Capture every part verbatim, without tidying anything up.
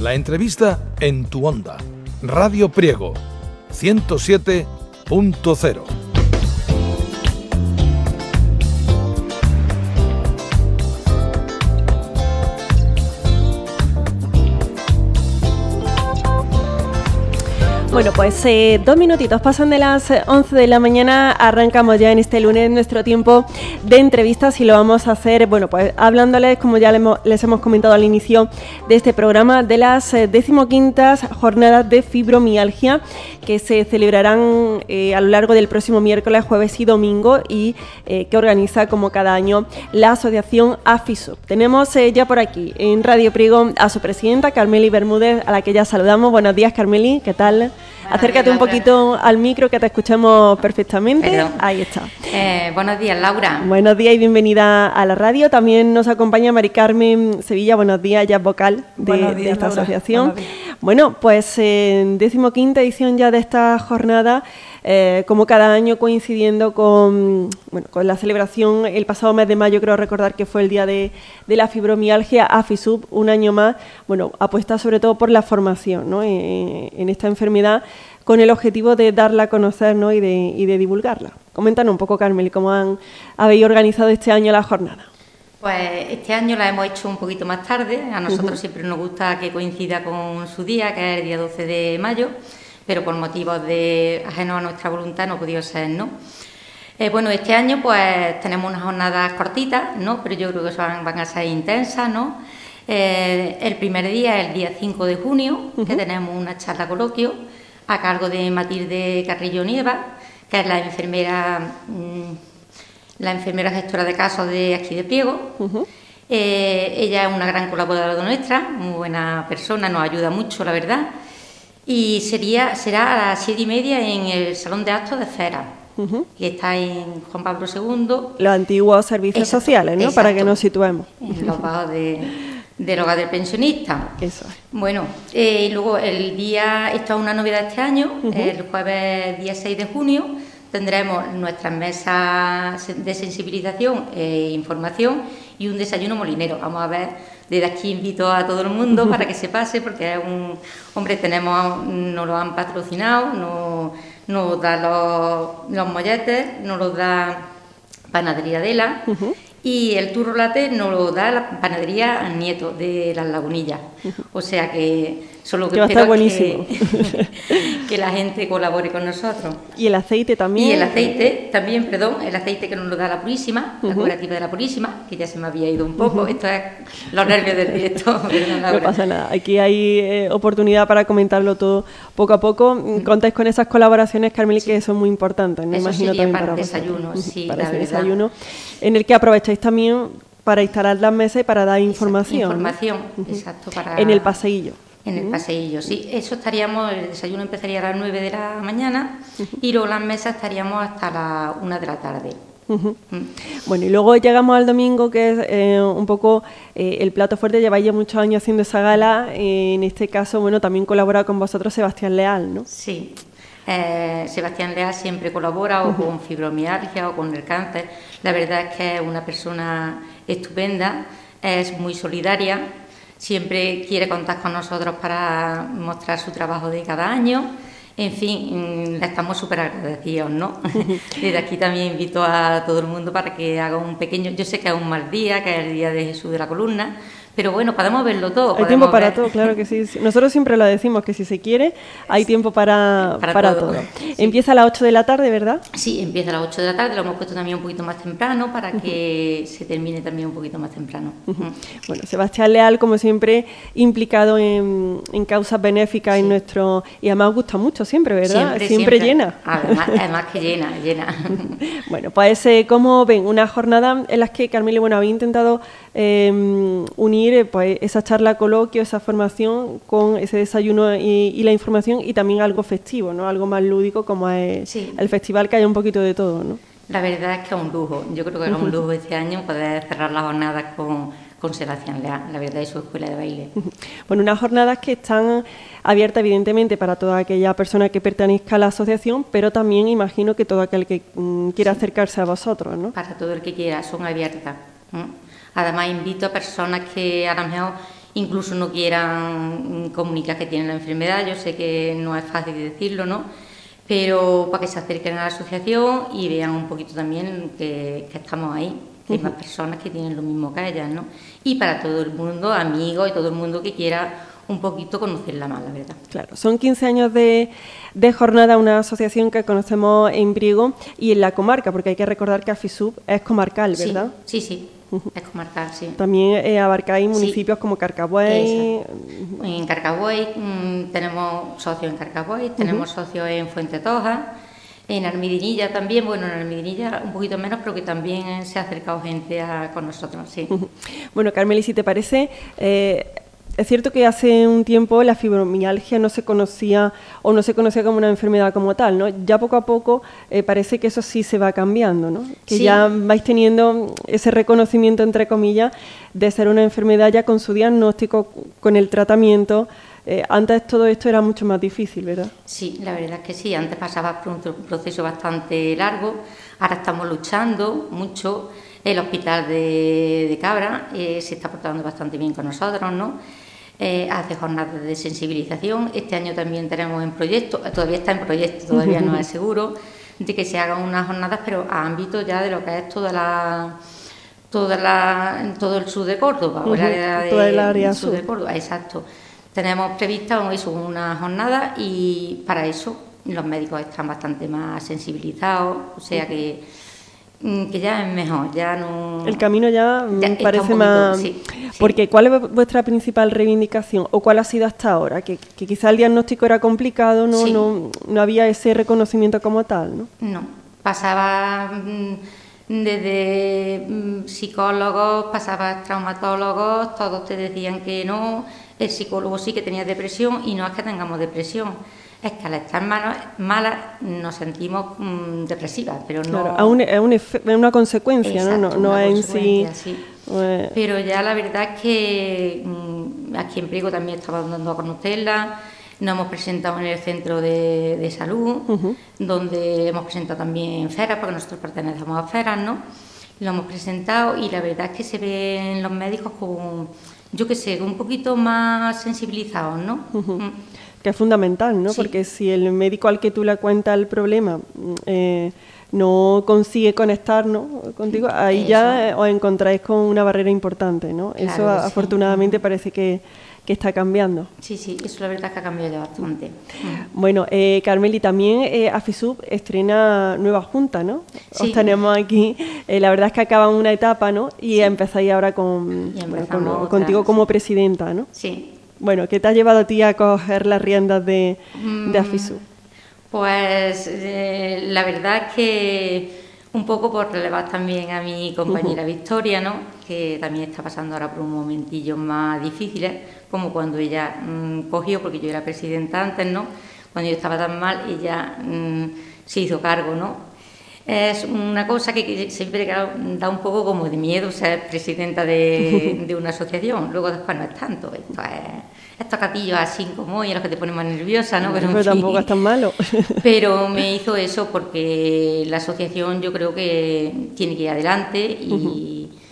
La entrevista en tu onda. Radio Priego, ciento siete punto cero. Bueno, pues eh, dos minutitos pasan de las once de la mañana, arrancamos ya en este lunes nuestro tiempo de entrevistas y lo vamos a hacer, bueno, pues hablándoles, como ya les hemos, les hemos comentado al inicio de este programa, de las eh, decimoquintas jornadas de fibromialgia que se celebrarán eh, a lo largo del próximo miércoles, jueves y domingo y eh, que organiza como cada año la asociación AFISUB. Tenemos eh, ya por aquí en Radio Priego a su presidenta, Carmeli Bermúdez, a la que ya saludamos. Buenos días, Carmeli, ¿qué tal? Buenos Acércate días, un poquito Laura. Al micro que te escuchamos perfectamente. Perdón. Ahí está. Eh, buenos días, Laura. Buenos días y bienvenida a la radio. También nos acompaña Mari Carmen Sevilla. Buenos días, ella es vocal de, días, de esta Laura. Asociación. Bueno, pues en decimoquinta edición ya de esta jornada, eh, como cada año coincidiendo con, bueno, con la celebración el pasado mes de mayo, creo recordar que fue el día de, de la fibromialgia, AFISUB, un año más, bueno, apuesta sobre todo por la formación, ¿no? en, en esta enfermedad, con el objetivo de darla a conocer, ¿no? y, de, y de divulgarla. Coméntanos un poco, Carmel, cómo han, habéis organizado este año la jornada. Pues este año la hemos hecho un poquito más tarde. A nosotros uh-huh. siempre nos gusta que coincida con su día, que es el día doce de mayo, pero por motivos de ajenos a nuestra voluntad no ha podido ser, ¿no? Eh, bueno, este año pues tenemos unas jornadas cortitas, ¿no? Pero yo creo que van, van a ser intensas, ¿no? Eh, el primer día es el día cinco de junio, uh-huh. que tenemos una charla coloquio a cargo de Matilde Carrillo Nieva, que es la enfermera... Mmm, la enfermera gestora de casos de aquí de Priego. Uh-huh. eh, ella es una gran colaboradora nuestra, muy buena persona, nos ayuda mucho, la verdad. Y sería será a las siete y media en el Salón de Actos de Cera, uh-huh. que está en Juan Pablo segundo. Los antiguos servicios exacto, sociales, ¿no? Exacto. Para que nos situemos. En los bajos de, del hogar del pensionista. Eso. Bueno, eh, y luego el día, esto es una novedad este año, uh-huh. el jueves día seis de junio, tendremos nuestras mesas de sensibilización e información y un desayuno molinero. Vamos a ver, desde aquí invito a todo el mundo para que se pase, porque es un... Hombre, tenemos, nos lo han patrocinado, nos, nos da los, los molletes, nos los da Panadería Adela, uh-huh. y el turro latte nos lo da la Panadería Nieto de Las Lagunillas. Uh-huh. O sea que solo que, que espero que, que la gente colabore con nosotros. ¿Y el aceite también? Y el aceite también, perdón, el aceite que nos lo da la Purísima, uh-huh. la cooperativa de la Purísima, que ya se me había ido un poco. Uh-huh. Esto es los nervios del directo. No pasa nada, aquí hay eh, oportunidad para comentarlo todo poco a poco. Uh-huh. Contáis con esas colaboraciones, Carmeli, sí. que son muy importantes, me Eso imagino sería también para, para el desayuno, vosotros. sí, para la ese verdad. desayuno, en el que aprovecháis también para instalar las mesas y para dar información. Exacto, información, ¿no? exacto. Para... En el paseillo. En el paseillo, sí. Eso estaríamos, el desayuno empezaría a las nueve de la mañana uh-huh. y luego las mesas estaríamos hasta las una de la tarde. Uh-huh. Mm. Bueno, y luego llegamos al domingo, que es eh, un poco eh, el plato fuerte. Lleváis ya muchos años haciendo esa gala. Eh, en este caso, bueno, también colabora con vosotros Sebastián Leal, ¿no? Sí. Eh, Sebastián Leal siempre colabora o uh-huh. con fibromialgia o con el cáncer. La verdad es que es una persona estupenda, es muy solidaria. Siempre quiere contar con nosotros para mostrar su trabajo de cada año. En fin, le estamos súper agradecidos, ¿no? Desde aquí también invito a todo el mundo para que haga un pequeño... Yo sé que es un mal día, que es el día de Jesús de la Columna, pero bueno, podemos verlo todo. Hay tiempo para ver... todo, claro que sí. Nosotros siempre lo decimos, que si se quiere, hay tiempo para, para, para todo. todo. Sí. Empieza a las ocho de la tarde, ¿verdad? Sí, empieza a las ocho de la tarde, lo hemos puesto también un poquito más temprano para que uh-huh. se termine también un poquito más temprano. Uh-huh. Uh-huh. Bueno, Sebastián Leal, como siempre, implicado en, en causas benéficas sí. en nuestro... Y además gusta mucho siempre, ¿verdad? Siempre, siempre, siempre. llena. Además, además que llena, llena. Bueno, pues eh, como ven, una jornada en la que Carmeli, bueno, había intentado eh, unir pues esa charla coloquio, esa formación con ese desayuno y, y la información y también algo festivo, ¿no? Algo más lúdico como es sí. el festival, que haya un poquito de todo, ¿no? La verdad es que es un lujo. Yo creo que es un lujo este año poder cerrar las jornadas con, con Sebastián Leal, la verdad, y su escuela de baile. Bueno, unas jornadas que están abiertas evidentemente para toda aquella persona que pertenezca a la asociación, pero también imagino que todo aquel que mm, quiera sí. acercarse a vosotros, ¿no? Para todo el que quiera, son abiertas. ¿eh? Además, invito a personas que a lo mejor incluso no quieran comunicar que tienen la enfermedad. Yo sé que no es fácil decirlo, ¿no? Pero para que se acerquen a la asociación y vean un poquito también que, que estamos ahí, que hay más personas que tienen lo mismo que ellas, ¿no? Y para todo el mundo, amigos y todo el mundo que quiera un poquito conocerla más, la verdad. Claro, son quince años de, de jornada, una asociación que conocemos en Priego y en la comarca, porque hay que recordar que AFISUB es comarcal, ¿verdad? Sí, sí, sí. Es comarcal, sí. También eh, abarcáis municipios sí. como Carcabuey. Exacto. En Carcabuey mmm, tenemos socios en Carcabuey, tenemos uh-huh. socios en Fuente Toja, en Armidinilla también, bueno, en Armidinilla un poquito menos, pero que también se ha acercado gente a, con nosotros, sí. Uh-huh. Bueno, Carmeli, si te parece... Eh, Es cierto que hace un tiempo la fibromialgia no se conocía o no se conocía como una enfermedad como tal, ¿no? Ya poco a poco eh, parece que eso sí se va cambiando, ¿no? Que sí. ya vais teniendo ese reconocimiento, entre comillas, de ser una enfermedad ya con su diagnóstico, con el tratamiento. Eh, antes todo esto era mucho más difícil, ¿verdad? Sí, la verdad es que sí. Antes pasaba por un proceso bastante largo. Ahora estamos luchando mucho. El hospital de, de Cabra eh, se está portando bastante bien con nosotros, ¿no? Eh, hace jornadas de sensibilización. Este año también tenemos en proyecto, todavía está en proyecto, todavía no es seguro, de que se hagan unas jornadas, pero a ámbito ya de lo que es toda la, toda la, todo el sur de Córdoba, uh-huh. o el área de, todo el área sur de Córdoba, exacto. Tenemos prevista eso, una jornada y para eso los médicos están bastante más sensibilizados, o sea que que ya es mejor, ya no... El camino ya, ya parece poquito, más... Sí, sí. Porque ¿cuál es vuestra principal reivindicación o cuál ha sido hasta ahora? Que, que quizá el diagnóstico era complicado, ¿no? Sí. no no había ese reconocimiento como tal, ¿no? No, pasaba desde psicólogos, pasaba traumatólogos, todos te decían que no, el psicólogo sí que tenía depresión y no es que tengamos depresión. Es que al estar malas, malas nos sentimos mmm, depresivas, pero no... Claro, es, un, es, un efe, es una consecuencia, exacto, ¿no? No, no una es en sí... sí. Eh... Pero ya la verdad es que mmm, aquí en Priego también estaba dando a conocerla, nos hemos presentado en el centro de, de salud, uh-huh. donde hemos presentado también feras, porque nosotros pertenecemos a feras, ¿no? Lo hemos presentado y la verdad es que se ven los médicos con, yo qué sé, un poquito más sensibilizados, ¿no? Uh-huh. Mm. Que es fundamental, ¿no? Sí. Porque si el médico al que tú le cuentas el problema eh, no consigue conectar, ¿no? contigo, ahí Eso. ya os encontráis con una barrera importante, ¿no? Claro, eso sí. afortunadamente parece que, que está cambiando. Sí, sí, eso la verdad es que ha cambiado ya bastante. Bueno, eh, Carmeli, también eh, AFISUB estrena nueva junta, ¿no? Sí. Os tenemos aquí, eh, la verdad es que acaban una etapa, ¿no? Y sí. empezáis ahora con, bueno, con otra, contigo como sí. presidenta, ¿no? Sí. Bueno, ¿qué te ha llevado a ti a coger las riendas de, de AFISUB? Pues eh, la verdad es que un poco por relevar también a mi compañera uh-huh. Victoria, ¿no? Que también está pasando ahora por un momentillo más difíciles, como cuando ella mmm, cogió, porque yo era presidenta antes, ¿no? Cuando yo estaba tan mal, ella mmm, se hizo cargo, ¿no? Es una cosa que siempre da un poco como de miedo ser presidenta de, de una asociación. Luego después no es tanto. Esto es, estos catillos así como hoy, a los que te ponen más nerviosa, ¿no? Pero, Pero tampoco es tan malo. Pero me hizo eso porque la asociación yo creo que tiene que ir adelante y... Uh-huh.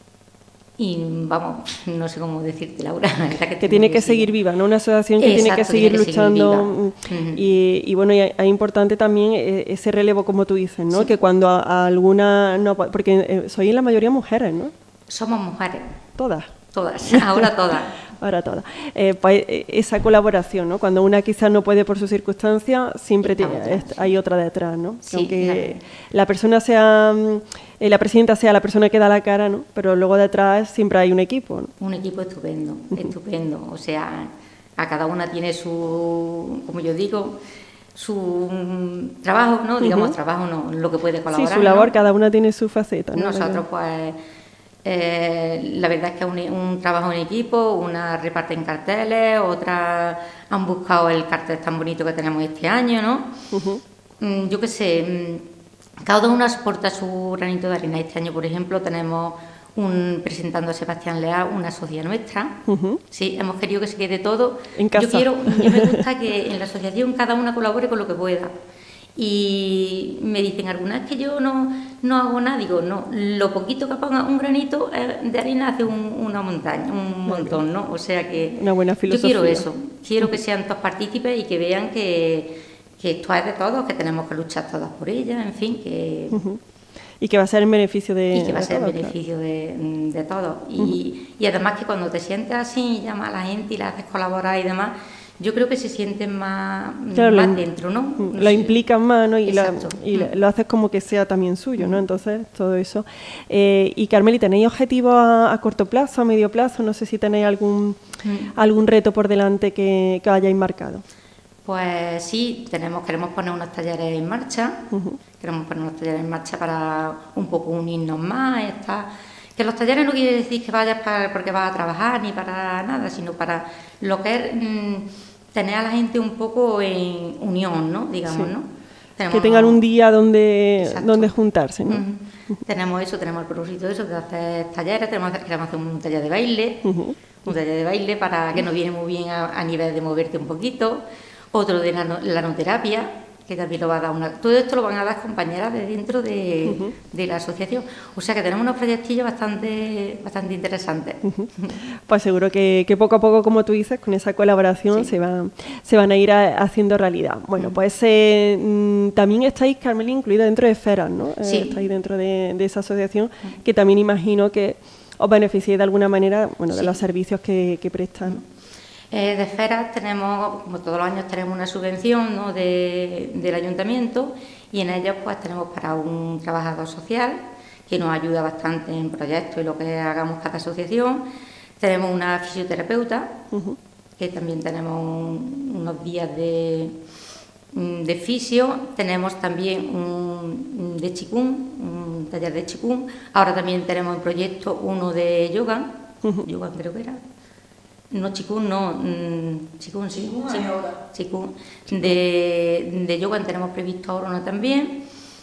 Y vamos, no sé cómo decirte, Laura. Que, que tiene que, que seguir viva, ¿no? Una asociación que Exacto, tiene que seguir tiene que luchando. Seguir uh-huh. y, y bueno, y es importante también ese relevo, como tú dices, ¿no? Sí. Que cuando a, a alguna. No, porque sois en la mayoría mujeres, ¿no? Somos mujeres. ¿Todas? Todas, ahora todas. Ahora todas. Eh, pues, esa colaboración, ¿no? Cuando una quizás no puede por sus circunstancias, siempre tiene, es, hay otra detrás, ¿no? Sí, aunque claro. la persona sea, eh, la presidenta sea la persona que da la cara, ¿no? Pero luego detrás siempre hay un equipo, ¿no? Un equipo estupendo, estupendo. O sea, a cada una tiene su, como yo digo, su trabajo, ¿no? Digamos, uh-huh. trabajo no, lo que puede colaborar. Sí, su labor, ¿no? Cada una tiene su faceta, ¿no? Nosotros, pues... Eh, la verdad es que es un, un trabajo en equipo, una reparten carteles, otras han buscado el cartel tan bonito que tenemos este año, ¿no? Uh-huh. Mm, yo qué sé, cada uno aporta su granito de arena. Este año, por ejemplo, tenemos un presentando a Sebastián Leal, una socia nuestra. Uh-huh. Sí, hemos querido que se quede todo. En casa. Yo quiero, yo me gusta que en la asociación cada una colabore con lo que pueda. Y me dicen algunas que yo no, no hago nada, digo, no, lo poquito que ponga un granito de arena hace un, una montaña, un montón, ¿no? O sea que una buena filosofía. Yo quiero eso, quiero que sean todos partícipes y que vean que, que esto es de todos, que tenemos que luchar todas por ella, en fin, que... Uh-huh. Y que va a ser en beneficio de Y que va a ser en todos, beneficio claro. de, de todos. Y, Uh-huh. y además que cuando te sientes así, llamas a la gente y la haces colaborar y demás, yo creo que se sienten más, claro, más lo, dentro, ¿no? no lo sé. implican más, ¿no? Y, la, y mm. lo haces como que sea también suyo, ¿no? Entonces, todo eso. Eh, y Carmeli, ¿tenéis objetivos a, a corto plazo, a medio plazo? No sé si tenéis algún, mm. algún reto por delante que, que hayáis marcado. Pues sí, tenemos, queremos poner unos talleres en marcha, uh-huh. queremos poner unos talleres en marcha para un poco unirnos más, está... Que los talleres no quiere decir que vayas para, porque vas a trabajar ni para nada, sino para lo que es mmm, tener a la gente un poco en unión, ¿no? Digamos, sí. ¿no? Tenemos, que tengan un día donde, donde juntarse, ¿no? Uh-huh. Tenemos eso, tenemos el propósito de eso, de hacer talleres, tenemos que queremos hacer un taller de baile, uh-huh. un taller de baile para que nos viene muy bien a, a nivel de moverte un poquito, otro de la, la noterapia, que también lo va a dar una... Todo esto lo van a dar compañeras de dentro de, uh-huh. de la asociación. O sea que tenemos unos proyectillos bastante bastante interesantes. Uh-huh. Pues seguro que, que poco a poco, como tú dices, con esa colaboración sí. se, va, se van a ir a, haciendo realidad. Bueno, uh-huh. pues eh, mm, también estáis, Carmeli, incluida dentro de Feras, ¿no? Sí. Eh, estáis dentro de, de esa asociación uh-huh. que también imagino que os beneficiéis de alguna manera, bueno, de sí. los servicios que, que prestan. Uh-huh. Eh, de Feras tenemos, como todos los años, tenemos una subvención, ¿no? de, del ayuntamiento y en ella pues tenemos para un trabajador social que nos ayuda bastante en proyectos y lo que hagamos cada asociación. Tenemos una fisioterapeuta, uh-huh. que también tenemos un, unos días de, de fisio. Tenemos también un de chikung, un taller de chikung. Ahora también tenemos en proyecto uno de yoga, uh-huh. yoga creo que era. No, chikung no, mmm, chikung sí, chikung, de, de yoga tenemos previsto ahora uno también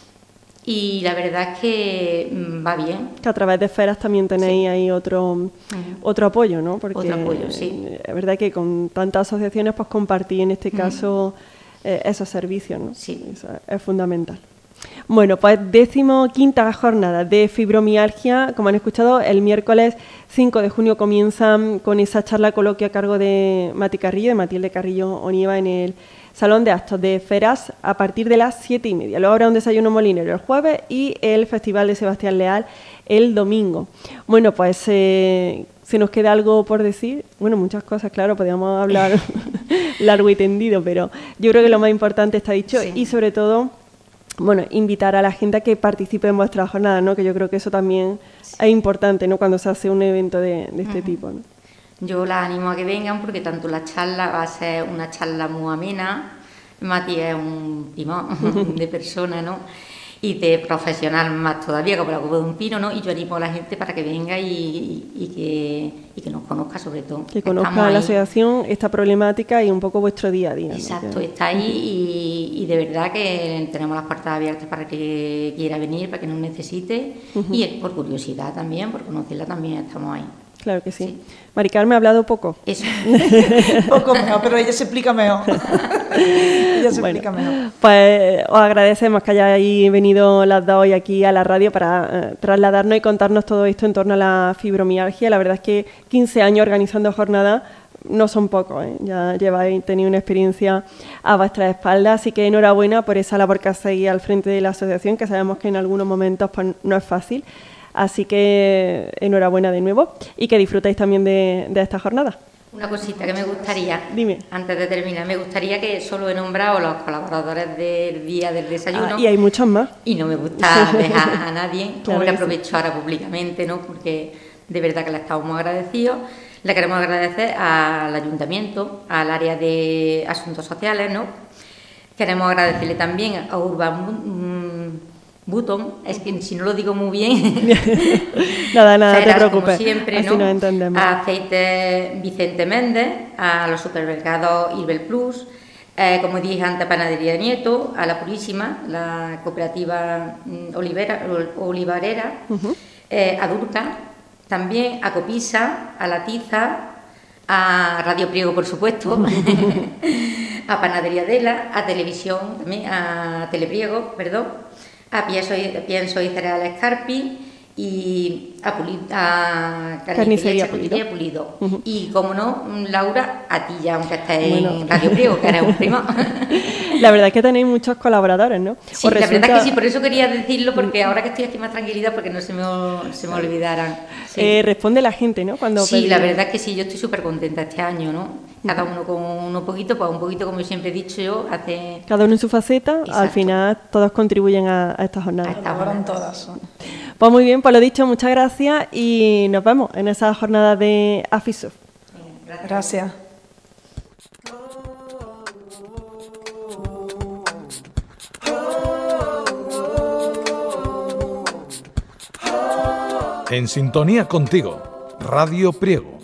y la verdad es que mmm, va bien. Que a través de Feras también tenéis sí. ahí otro, uh-huh. otro apoyo, ¿no? Porque otro apoyo, sí. Es verdad que con tantas asociaciones pues compartí en este caso uh-huh. eh, esos servicios, ¿no? Sí. Eso es fundamental. Bueno, pues décimo quinta jornada de fibromialgia, como han escuchado, el miércoles cinco de junio comienzan con esa charla coloquio a cargo de Mati Carrillo, de Matilde Carrillo Onieva en el Salón de Actos de Feras a partir de las siete y media. Luego habrá un desayuno molinero el jueves y el Festival de Sebastián Leal el domingo. Bueno, pues eh, ¿se nos queda algo por decir? Bueno, muchas cosas, claro, podríamos hablar largo y tendido, pero yo creo que lo más importante está dicho sí. y sobre todo... Bueno, invitar a la gente a que participe en vuestra jornada, ¿no? Que yo creo que eso también sí. es importante, ¿no? Cuando se hace un evento de, de este uh-huh. tipo, ¿no? Yo la animo a que vengan porque tanto la charla va a ser una charla muy amena. Mati es un timón de persona, ¿no? Y de profesional más todavía, como la copa de un pino, ¿no? Y yo animo a la gente para que venga y, y, y, que, y que nos conozca sobre todo. Que conozca la asociación, esta problemática y un poco vuestro día a día. Exacto, ¿no? está ahí y, y de verdad que tenemos las puertas abiertas para que quiera venir, para que nos necesite uh-huh. y por curiosidad también, por conocerla también estamos ahí. Claro que sí. sí. Mari Carmen ha hablado poco. Eso. Poco mejor, pero ella se explica mejor. ella se bueno, explica mejor. Pues os agradecemos que hayáis venido las dos hoy aquí a la radio para eh, trasladarnos y contarnos todo esto en torno a la fibromialgia. La verdad es que quince años organizando jornadas no son pocos, ¿eh? Ya lleváis tenido una experiencia a vuestra espalda, así que enhorabuena por esa labor que hacéis al frente de la asociación, que sabemos que en algunos momentos pues, no es fácil. Así que enhorabuena de nuevo y que disfrutéis también de, de esta jornada. Una cosita que me gustaría, Dime. Antes de terminar, me gustaría que solo he nombrado los colaboradores del día del desayuno. Ah, y hay muchos más. Y no me gusta dejar a nadie, claro como le aprovecho sí. ahora públicamente, ¿no? Porque de verdad que le estamos muy agradecidos. Le queremos agradecer al ayuntamiento, al área de asuntos sociales, ¿no? Queremos agradecerle también a Urban Button, es que si no lo digo muy bien. nada, nada, Feras, te preocupes. Como siempre, así ¿no? nos entendemos. A Aceite Vicente Méndez, a los supermercados Irbel Plus, eh, como dije antes, Panadería Nieto, a La Purísima, la cooperativa Olivera, Olivarera, uh-huh. eh, a Durca, también a Copisa, a La Tiza, a Radio Priego, por supuesto, a Panadería Adela, a Televisión, también, a Telepriego, perdón, a Pienso y, Pienso y Cereales Carpi y a, Puli, a Carnicería, Carnicería Pulido. Pulido. Uh-huh. Y como no, Laura, a ti ya, aunque estés Bueno. en Radio Priego, que eres un primo. La verdad es que tenéis muchos colaboradores, ¿no? Sí, Os la resulta- verdad es que sí, por eso quería decirlo, porque ahora que estoy aquí más tranquilidad, porque no se me, se me olvidaran. Sí. Eh, responde la gente, ¿no? Cuando Sí, pedís- la verdad es que sí, yo estoy súper contenta este año, ¿no? Cada uno con un poquito, pues un poquito, como yo siempre he dicho yo, hace... Cada uno en su faceta, al Exacto. final todos contribuyen a, a esta jornada. A esta Colaboran jornada. todas. Pues muy bien, pues lo dicho, muchas gracias y nos vemos en esa jornada de AFISUF. Gracias. En sintonía contigo, Radio Priego.